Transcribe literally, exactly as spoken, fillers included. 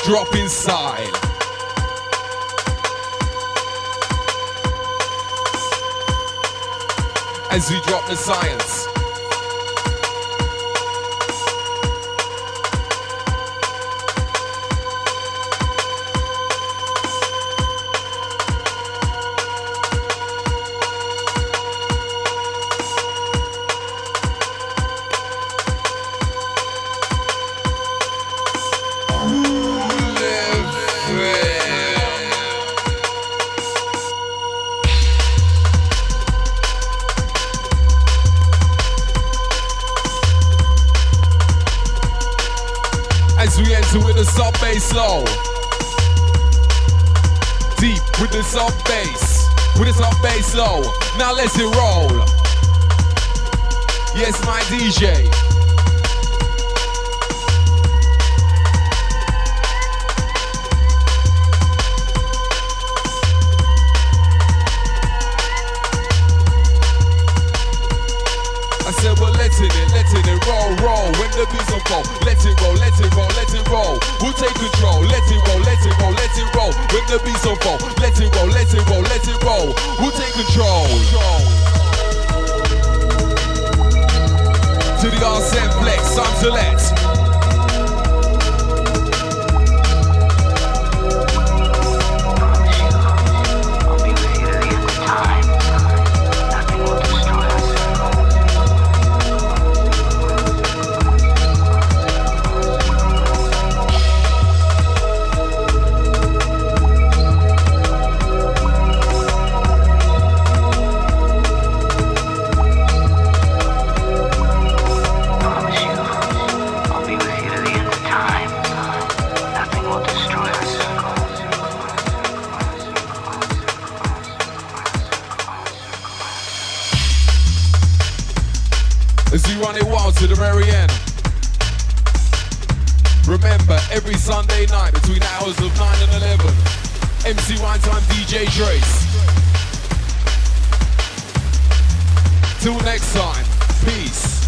drop inside. As we drop the science. With the sub bass low, deep with the sub bass, with the sub bass low. Now let's it roll. Yes, my D J. I said we're letting it, letting it roll, roll. When the beats on go, let it roll, let it roll, let it roll. We'll take control, let it roll, let it roll, let it roll. When the beats on go, let it roll, let it roll, let it roll. We'll take control. To the Arsene Flex, time to let. As we run it wild to the very end. Remember, every Sunday night between the hours of nine and eleven, M C Wine Time, D J Trace. Till next time, peace.